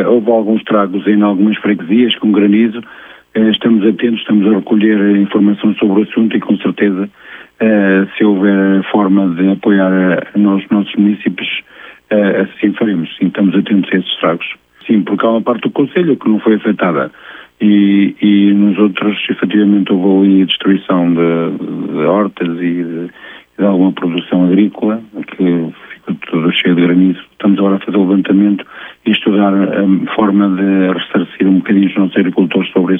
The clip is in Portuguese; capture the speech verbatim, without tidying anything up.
houve alguns estragos em algumas freguesias com granizo. Estamos atentos, estamos a recolher informação sobre o assunto e com certeza, se houver forma de apoiar os nossos municípios, assim faremos. Sim, estamos atentos a esses estragos. Sim, porque há uma parte do Conselho que não foi afetada e, e nos outros, efetivamente, houve ali destruição de, de hortas e de, de alguma produção agrícola, que ficou tudo cheio de granizo. Estamos agora a fazer o levantamento e estudar a forma de ressarcir um bocadinho os nossos agricultores sobre esse